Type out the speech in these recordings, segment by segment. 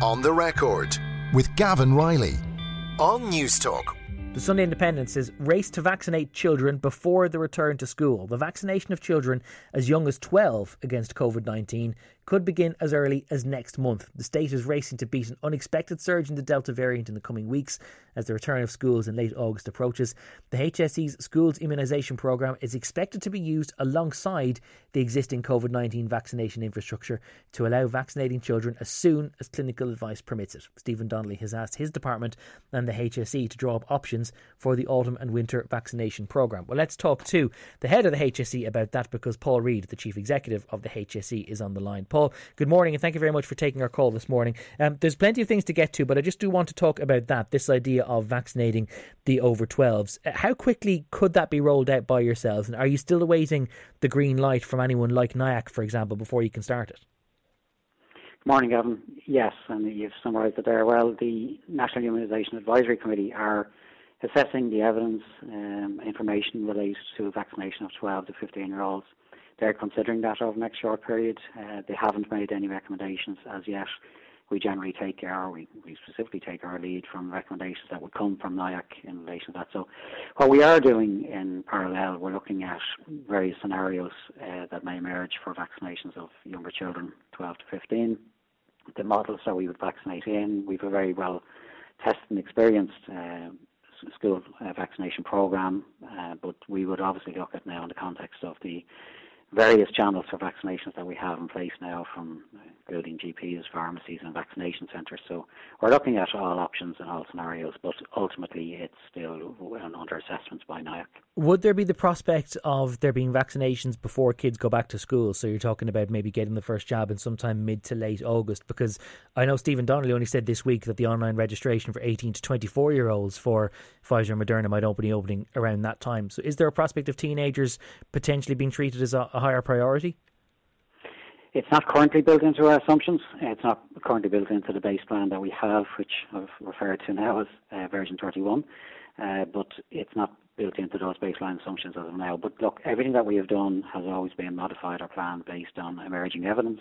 On the Record with Gavin Riley on Newstalk. The Sunday Independent says race to vaccinate children before the return to school. The vaccination of children as young as 12 against COVID-19 could begin as early as next month. The state is racing to beat an unexpected surge in the Delta variant in the coming weeks as the return of schools in late August approaches. The HSE's schools immunisation programme is expected to be used alongside the existing COVID-19 vaccination infrastructure to allow vaccinating children as soon as clinical advice permits it. Stephen Donnelly has asked his department and the HSE to draw up options for the autumn and winter vaccination programme. Well, let's talk to the head of the HSE about that, because Paul Reid, the chief executive of the HSE, is on the line. Paul, good morning, and thank you very much for taking our call this morning. There's plenty of things to get to, but I just do want to talk about that, this idea of vaccinating the over 12s. How quickly could that be rolled out by yourselves? And are you still awaiting the green light from anyone like NIAC, for example, before you can start it? Good morning, Gavin. Yes, and you've summarised it there well. The National Immunisation Advisory Committee are assessing the evidence information related to vaccination of 12 to 15-year-olds. They're considering that over the next short period. They haven't made any recommendations as yet. We generally we specifically take our lead from recommendations that would come from NIAC in relation to that. So what we are doing in parallel, we're looking at various scenarios that may emerge for vaccinations of younger children, 12 to 15. The models that we would vaccinate in, we've a very well tested and experienced school vaccination programme, but we would obviously look at now in the context of the various channels for vaccinations that we have in place now, from including GPs, pharmacies and vaccination centres. So we're looking at all options and all scenarios, but ultimately it's still under assessments by NIAC. Would there be the prospect of there being vaccinations before kids go back to school? So you're talking about maybe getting the first jab in sometime mid to late August, because I know Stephen Donnelly only said this week that the online registration for 18 to 24-year-olds for Pfizer and Moderna might be opening around that time. So is there a prospect of teenagers potentially being treated as a higher priority? It's not currently built into our assumptions. It's not currently built into the base plan that we have, which I've referred to now as version 31, but it's not built into those baseline assumptions as of now. But look, everything that we have done has always been modified our plan based on emerging evidence.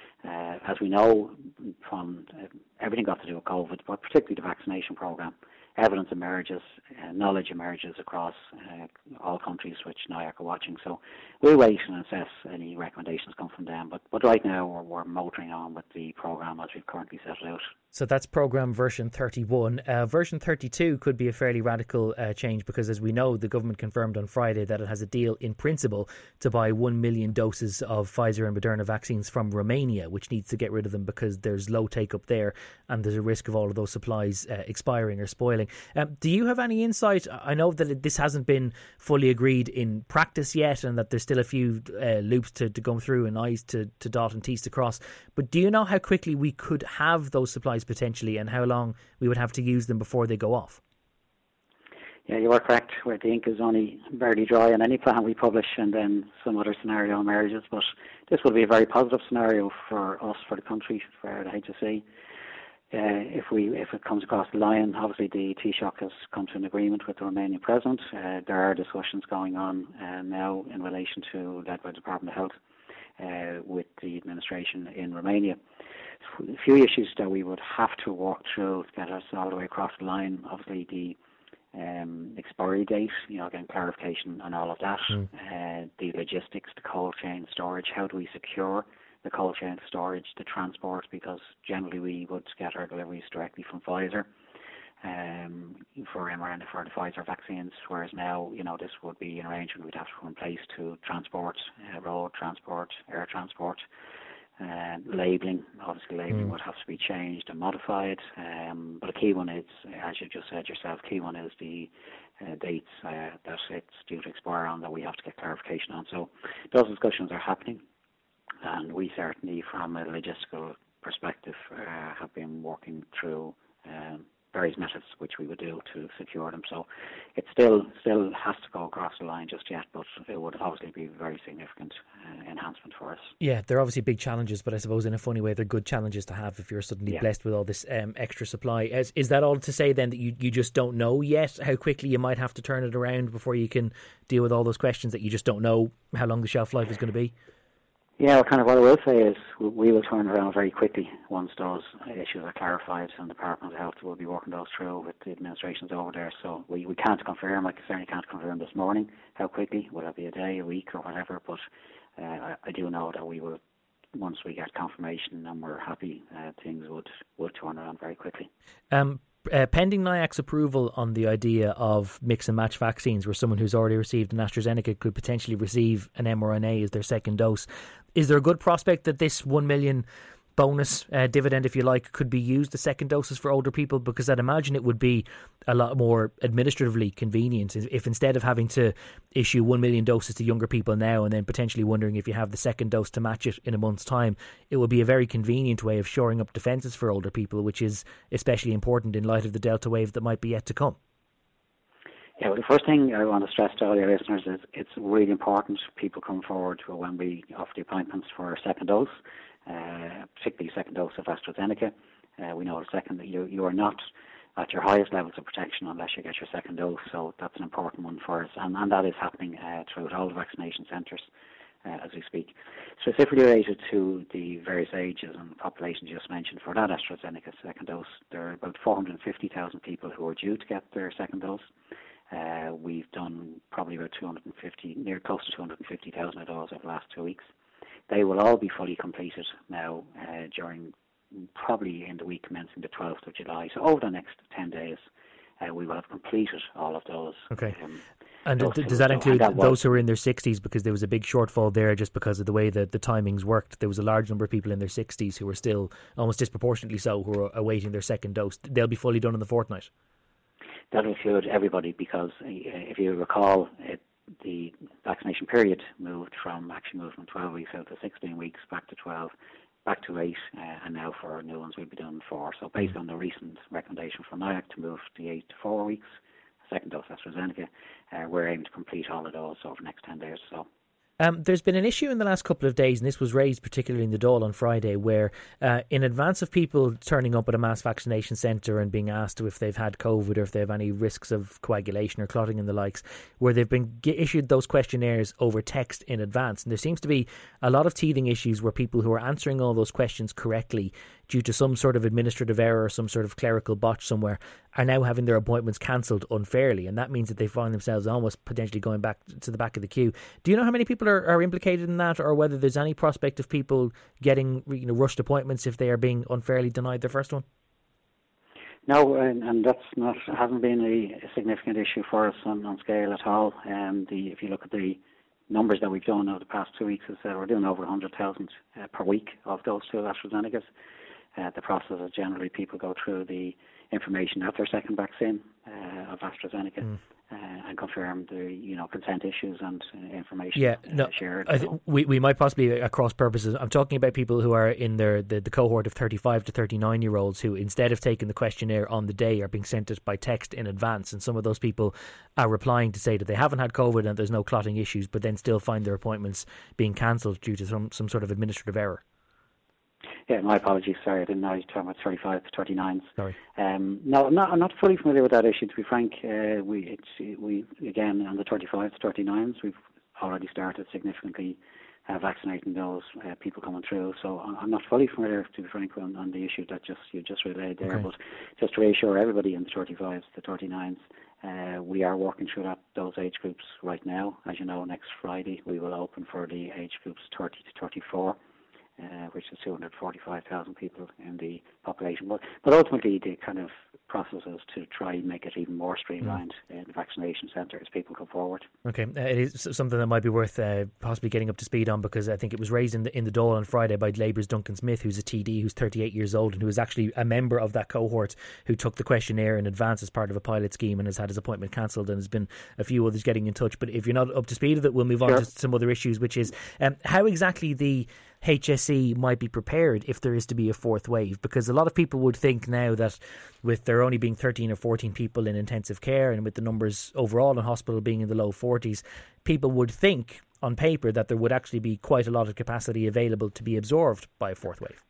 As we know from everything got to do with COVID, but particularly the vaccination programme, evidence emerges, knowledge emerges across all countries which NIAC are watching. So we'll wait and assess any recommendations come from them. But right now we're motoring on with the programme as we've currently set it out. So that's programme version 31. Version 32 could be a fairly radical change, because as we know, the government confirmed on Friday that it has a deal in principle to buy 1 million doses of Pfizer and Moderna vaccines from Romania, which needs to get rid of them because there's low take up there and there's a risk of all of those supplies expiring or spoiling. Do you have any insight? I know that this hasn't been fully agreed in practice yet and that there's still a few loops to go through and I's to dot and T's to cross, but do you know how quickly we could have those supplies potentially and how long we would have to use them before they go off? Yeah, you are correct, where the ink is only barely dry on any plan we publish and then some other scenario emerges, but this will be a very positive scenario for us, for the country, for the HSE. If it comes across the line, obviously the Taoiseach has come to an agreement with the Romanian President. There are discussions going on now in relation to, led by the Department of Health, with the administration in Romania. A few issues that we would have to walk through to get us all the way across the line. Obviously the expiry date, getting clarification on all of that. The logistics, the cold chain storage, how do we secure the cold chain storage, the transport, because generally we would get our deliveries directly from Pfizer for mRNA for the Pfizer vaccines, whereas now, this would be an arrangement we'd have to put in place to transport, road transport, air transport, labelling. Obviously labelling would have to be changed and modified, but a key one is, as you just said yourself, key one is the dates that it's due to expire on, that we have to get clarification on. So those discussions are happening. And we certainly, from a logistical perspective, have been working through various methods which we would do to secure them. So it still has to go across the line just yet, but it would obviously be a very significant enhancement for us. Yeah, they're obviously big challenges, but I suppose in a funny way they're good challenges to have if you're suddenly blessed with all this extra supply. Is that all to say then that you just don't know yet how quickly you might have to turn it around before you can deal with all those questions, that you just don't know how long the shelf life is going to be? Yeah, well, kind of what I will say is we will turn around very quickly once those issues are clarified, and the Department of Health will be working those through with the administrations over there. So we can't confirm, I certainly can't confirm this morning how quickly, will it be a day, a week or whatever, but I do know that we will, once we get confirmation and we're happy, things would turn around very quickly. Pending NIAC's approval on the idea of mix and match vaccines, where someone who's already received an AstraZeneca could potentially receive an mRNA as their second dose, is there a good prospect that this 1 million bonus dividend, if you like, could be used, the second doses for older people? Because I'd imagine it would be a lot more administratively convenient if instead of having to issue 1 million doses to younger people now and then potentially wondering if you have the second dose to match it in a month's time, it would be a very convenient way of shoring up defences for older people, which is especially important in light of the Delta wave that might be yet to come. Yeah, well, the first thing I want to stress to all your listeners is it's really important people come forward when we offer the appointments for a second dose, particularly second dose of AstraZeneca. We know you are not at your highest levels of protection unless you get your second dose, so that's an important one for us, and that is happening throughout all the vaccination centres as we speak. Specifically related to the various ages and populations you just mentioned, for that AstraZeneca second dose, there are about 450,000 people who are due to get their second dose. We've done probably about 250, near close to 250,000 of those over the last 2 weeks. They will all be fully completed now during probably in the week commencing the 12th of July. So over the next 10 days, we will have completed all of those. Okay. And does that include those who are in their 60s? Because there was a big shortfall there just because of the way that the timings worked. There was a large number of people in their 60s who were still, almost disproportionately so, who are awaiting their second dose. They'll be fully done in the fortnight. That'll include everybody, because if you recall, the vaccination period moved from 12 weeks out to 16 weeks, back to 12, back to 8, and now for new ones we'll be doing 4. So based on the recent recommendation from NIAC to move the 8 to 4 weeks, second dose AstraZeneca, we're aiming to complete all of those over the next 10 days or so. There's been an issue in the last couple of days, and this was raised particularly in the Dáil on Friday, where in advance of people turning up at a mass vaccination centre and being asked if they've had COVID or if they have any risks of coagulation or clotting and the likes, where they've been issued those questionnaires over text in advance. And there seems to be a lot of teething issues where people who are answering all those questions correctly due to some sort of administrative error or some sort of clerical botch somewhere are now having their appointments cancelled unfairly, and that means that they find themselves almost potentially going back to the back of the queue. Do you know how many people are implicated in that, or whether there's any prospect of people getting rushed appointments if they are being unfairly denied their first one? No, and that's hasn't been a significant issue for us on scale at all. If you look at the numbers that we've done over the past 2 weeks, we're doing over 100,000 per week of those two AstraZenecas. The process is generally people go through the information at their second vaccine of AstraZeneca and confirm the consent issues and information shared. We might possibly across purposes. I'm talking about people who are in the cohort of 35 to 39 year olds who, instead of taking the questionnaire on the day, are being sent it by text in advance, and some of those people are replying to say that they haven't had COVID and there's no clotting issues, but then still find their appointments being cancelled due to some sort of administrative error. Yeah, my apologies. Sorry, I didn't know you were talking about 35 to 39s. Sorry. No, I'm not fully familiar with that issue, to be frank. We again, on the 35 to 39s, we've already started significantly vaccinating those people coming through. So I'm not fully familiar, to be frank, on the issue that you just relayed there. Okay. But just to reassure everybody in the 35s to 39s, we are working through those age groups right now. As you know, next Friday we will open for the age groups 30 to 34. Which is 245,000 people in the population. But ultimately, the kind of process is to try and make it even more streamlined in the vaccination centre as people come forward. Okay, it is something that might be worth possibly getting up to speed on, because I think it was raised in the Dáil on Friday by Labour's Duncan Smith, who's a TD, who's 38 years old and who is actually a member of that cohort who took the questionnaire in advance as part of a pilot scheme and has had his appointment cancelled, and there's been a few others getting in touch. But if you're not up to speed with it, we'll move on to some other issues, which is how exactly the HSE might be prepared if there is to be a fourth wave, because a lot of people would think now that with there only being 13 or 14 people in intensive care and with the numbers overall in hospital being in the low 40s, people would think on paper that there would actually be quite a lot of capacity available to be absorbed by a fourth wave.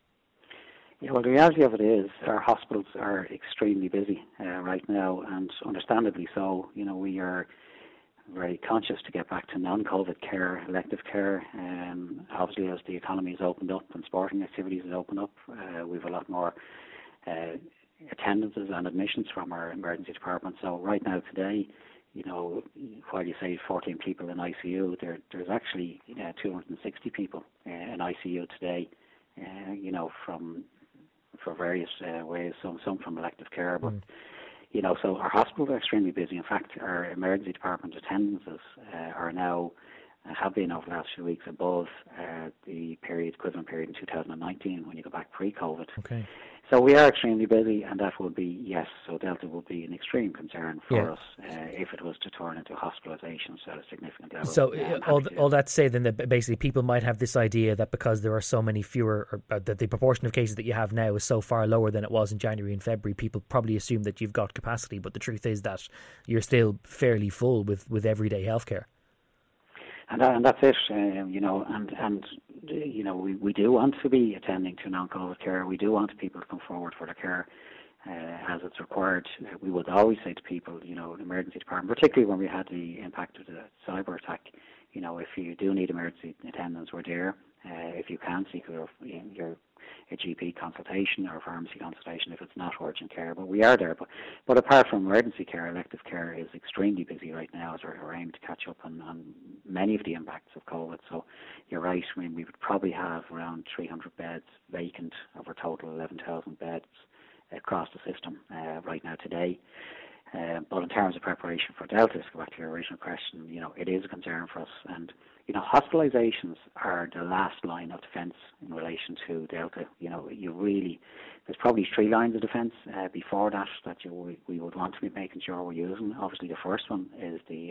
Yeah, well, the reality of it is our hospitals are extremely busy right now, and understandably so. We are very conscious to get back to non-COVID care, elective care. Obviously, as the economy has opened up and sporting activities have opened up, we have a lot more attendances and admissions from our emergency department. So right now, today, while you say 14 people in ICU, there's actually 260 people in ICU today. For various ways, some from elective care, but so our hospitals are extremely busy. In fact, our emergency department attendances are now have been over the last few weeks above the equivalent period in 2019 when you go back pre-COVID. Okay. So we are extremely busy, and that will be, so Delta will be an extreme concern for us if it was to turn into hospitalizations at a significant level. So all that to say then that basically people might have this idea that because there are so many fewer, or that the proportion of cases that you have now is so far lower than it was in January and February, people probably assume that you've got capacity, but the truth is that you're still fairly full with everyday healthcare. And that's it, we do want to be attending to non-COVID care. We do want people to come forward for the care as it's required. We would always say to people, the emergency department, particularly when we had the impact of the cyber attack, if you do need emergency attendance, we're there. If you can seek a GP consultation or a pharmacy consultation if it's not urgent care, but we are there. But apart from emergency care, elective care is extremely busy right now as we're aiming to catch up on many of the impacts of COVID. So you're right, we would probably have around 300 beds vacant of our total 11,000 beds across the system right now today. But in terms of preparation for Delta, to go back to your original question, it is a concern for us. And, hospitalizations are the last line of defence in relation to Delta. There's probably 3 lines of defence before that we would want to be making sure we're using. Obviously, the first one is the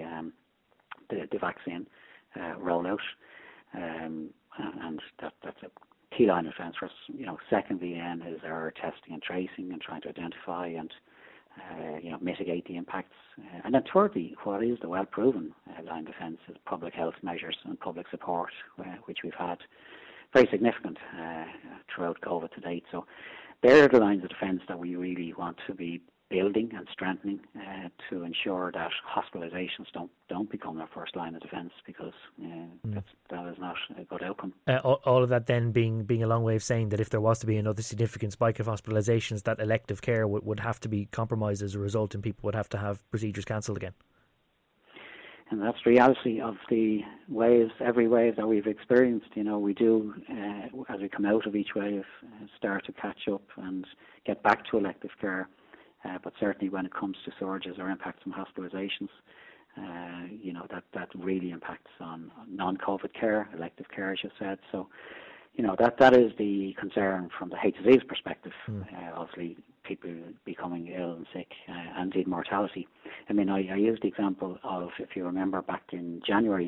vaccine rollout, and that's a key line of defence for us. Secondly, then, is our testing and tracing and trying to identify and mitigate the impacts. And then thirdly, what is the well-proven line of defence is public health measures and public support, which we've had very significant throughout COVID to date. So they're the lines of defence that we really want to be building and strengthening to ensure that hospitalizations don't become our first line of defence, because that is not a good outcome. All of that then being a long way of saying that if there was to be another significant spike of hospitalizations, that elective care would have to be compromised as a result, and people would have to have procedures cancelled again. And that's the reality of the every wave that we've experienced. We do, as we come out of each wave, start to catch up and get back to elective care. But certainly when it comes to surges or impacts on hospitalizations, that really impacts on non-COVID care, elective care, as you said. So, that is the concern from the HSE's perspective. Obviously, people becoming ill and sick, and indeed mortality. I mean, I used the example of, if you remember, back in January,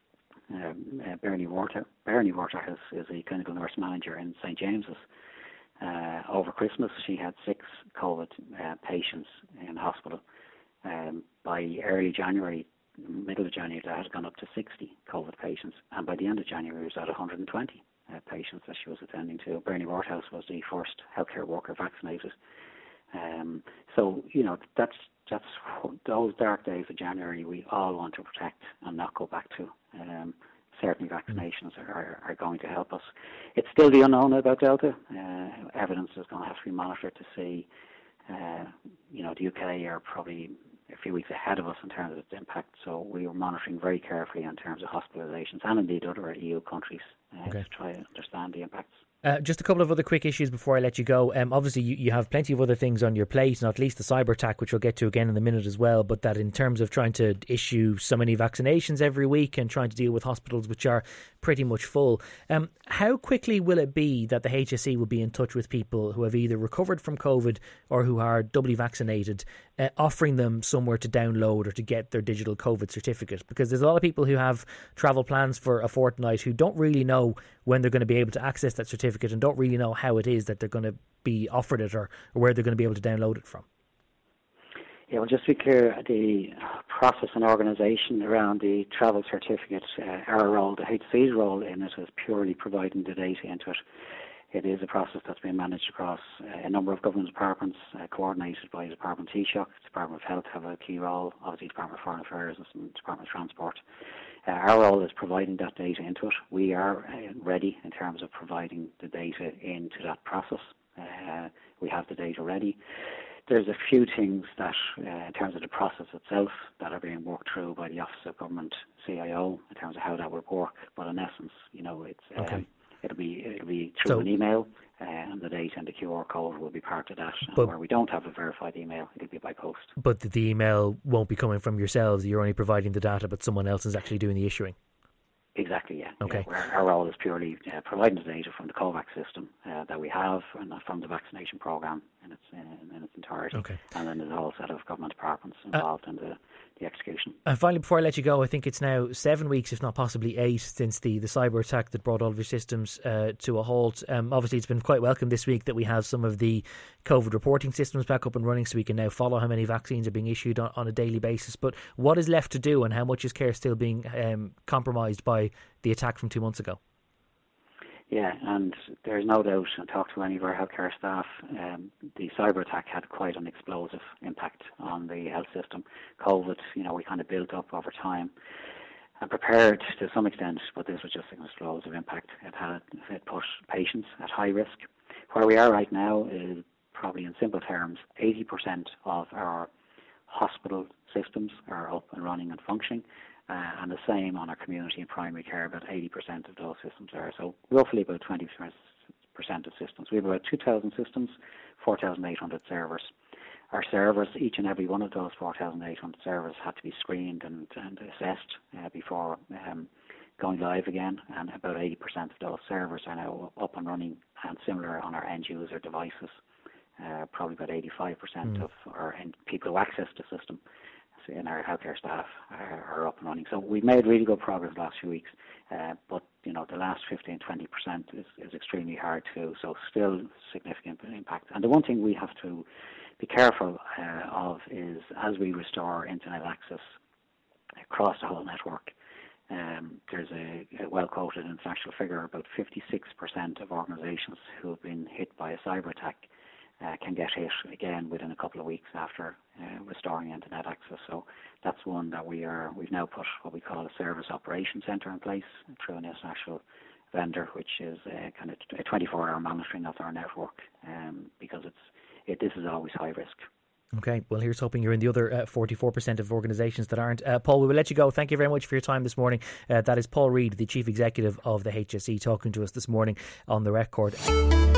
Bernie Water is a clinical nurse manager in St. James's. Over Christmas, she had 6 COVID patients in hospital. By early January, middle of January, that had gone up to 60 COVID patients. And by the end of January, it was at 120 patients that she was attending to. Bernie Waterhouse was the first healthcare worker vaccinated. So, that's those dark days of January we all want to protect and not go back to. Certainly vaccinations are going to help us. It's still the unknown about Delta. Evidence is going to have to be monitored to see. The UK are probably a few weeks ahead of us in terms of its impact, so we are monitoring very carefully in terms of hospitalizations and indeed other EU countries to try to understand the impacts. Just a couple of other quick issues before I let you go. Obviously, you have plenty of other things on your plate, not least the cyber attack, which we'll get to again in a minute as well, but that in terms of trying to issue so many vaccinations every week and trying to deal with hospitals which are pretty much full, how quickly will it be that the HSE will be in touch with people who have either recovered from COVID or who are doubly vaccinated, offering them somewhere to download or to get their digital COVID certificate? Because there's a lot of people who have travel plans for a fortnight who don't really know when they're going to be able to access that certificate and don't really know how it is that they're going to be offered it or where they're going to be able to download it from. Yeah, well, just to be clear, the process and organisation around the travel certificate, our role, the HSE's role in it, is purely providing the data into it. It is a process that's been managed across a number of government departments, coordinated by the Department of Taoiseach. The Department of Health have a key role, obviously the Department of Foreign Affairs and the Department of Transport. Our role is providing that data into it. We are ready in terms of providing the data into that process. We have the data ready. There's a few things that, in terms of the process itself, that are being worked through by the Office of Government CIO in terms of how that would work. But in essence, it's it'll be through an email, and the data and the QR code will be part of that. And where we don't have a verified email, it'll be by post. But the email won't be coming from yourselves. You're only providing the data, but someone else is actually doing the issuing. Exactly, yeah. Okay. Yeah, our role is purely providing the data from the COVAX system that we have, and from the vaccination programme in its entirety. Okay. And then there's a whole set of government departments involved in the execution. And finally, before I let you go, I think it's now 7 weeks, if not possibly 8, since the cyber attack that brought all of your systems to a halt. Obviously, it's been quite welcome this week that we have some of the COVID reporting systems back up and running, so we can now follow how many vaccines are being issued on a daily basis. But what is left to do, and how much is care still being compromised by the attack from 2 months ago? Yeah, and there's no doubt, and talk to any of our healthcare staff, the cyber attack had quite an explosive impact on the health system. COVID, we kind of built up over time and prepared to some extent, but this was just an explosive impact. It put patients at high risk. Where we are right now is probably, in simple terms, 80% of our hospital systems are up and running and functioning. And the same on our community and primary care, about 80% of those systems are. So roughly about 20% of systems. We have about 2,000 systems, 4,800 servers. Our servers, each and every one of those 4,800 servers had to be screened and assessed before going live again. And about 80% of those servers are now up and running, and similar on our end user devices. Probably about 85% of our people who access the system in our healthcare staff are up and running. So we've made really good progress the last few weeks, but the last 15-20% is extremely hard to do, so still significant impact. And the one thing we have to be careful of is, as we restore internet access across the whole network, there's a well-quoted international figure, about 56% of organisations who have been hit by a cyber attack can get hit again within a couple of weeks after restoring internet access. So that's one that we've now put what we call a service operations centre in place through an international vendor, which is kind of a 24-hour monitoring of our network, because this is always high risk. Okay, well, here's hoping you're in the other 44% of organisations that aren't. Paul, we will let you go. Thank you very much for your time this morning. That is Paul Reid, the Chief Executive of the HSE, talking to us this morning on the record.